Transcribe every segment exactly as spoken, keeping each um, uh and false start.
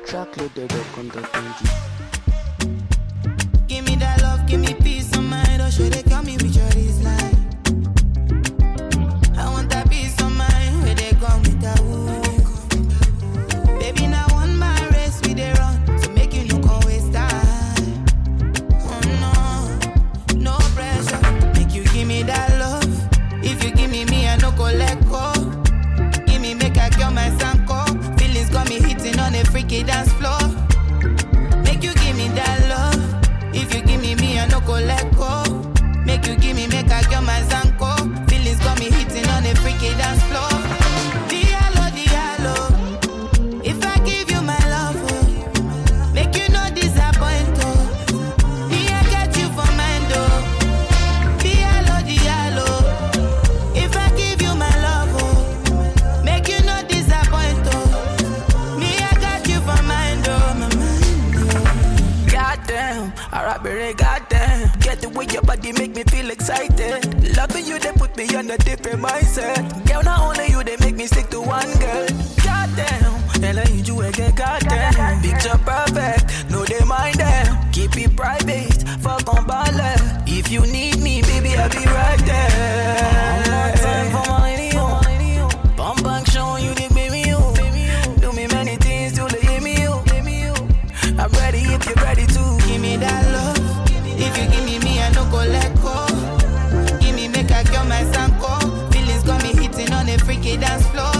track loaded up on the twenty. Give me that love, give me peace of mind. Or should they call me with your line? I want that peace of mind where they come with that woo. Baby, now one my race we they run, so make you no come waste time. Oh no, no pressure. Make you give me that love. If you give me me, I no go let go. Give me make I kill my sanko. Feelings got me hitting on a freaky dance floor. Make you give me that love. If you give me me, I no go let go. Make you give me make I kill my sanko. Feelings got me hitting on a freaky dance floor. Diallo, diallo. If I give you my love, oh, make you no disappoint, oh. Me I get you for mind, oh. Diallo, diallo. If I give you my love, oh, make you no disappoint, oh. Me I got you for mind, oh, my mind, oh. Goddamn, alright, baby, goddamn. Get the way your body make me feel excited. Loving you, they put me on a different mindset. Girl, not only you, they make me stick to one girl. Goddamn, and I need you again, goddamn. Picture perfect, no they mind them. Keep it private, fuck on baller. If you need me, baby, I'll be right there. One more time for my radio. Bump back, showing you the baby you. Do me many things till they hear me you. I'm ready if you're ready to. Give me that love. If you give me me, I no go let go. Give me make I kill my sanko. Feelings got me hitting on a freaky dance floor.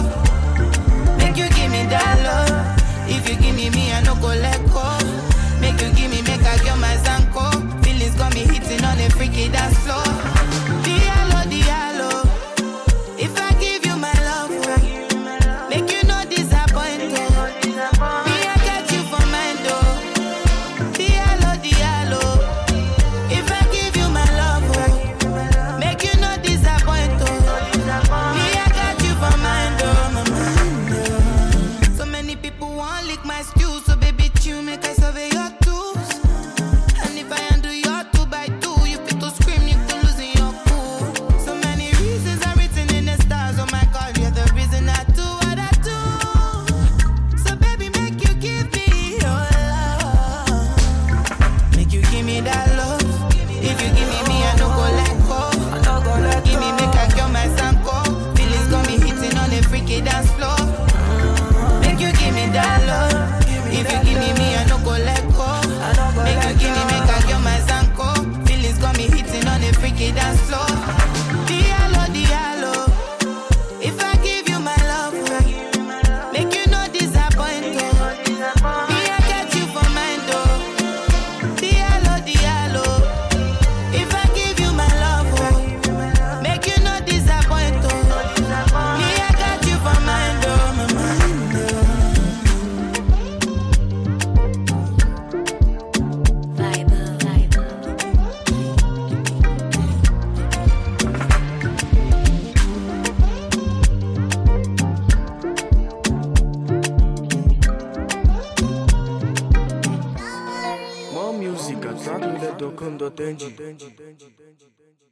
Make you give me that love. If you give me me, I no go let go. Make you give me make I kill my sanko. Feelings got me hitting on a freaky dance floor. Diallo, diallo. If I give you my love, oh, make you no disappoint, oh. Me I got you for mind, oh. Diallo, diallo. If I give you my love, oh, make you no disappoint, oh. Me I got you for mind, oh, my mind, oh. So many people want lick my stew, so baby chew make I survey your tools. And if I undo your two by two, you fit to scream, you could lose in your cool. So many reasons are written in the stars, oh my God, you're the reason I do what I do. So baby, make you give me your love. Make you give me that love. If you give me me, I no go let go. I don't go let Give me make I kill my sanko. Feelings got me hitting on a freaky dance floor. Make you give me that love. If you give me me, I no go let go. Make you give me make I kill my sanko. Feelings got me hitting on a freaky dance floor. Diallo, diallo. If I give you my love, oh, make you no disappoint, oh. Me I get you for mind, oh. Diallo, diallo. If I give you my love, oh, make you no disappoint, oh. Me I got you for mind, oh, my mind, oh. Vibe, vibe. More music at track loaded dot com dot ng.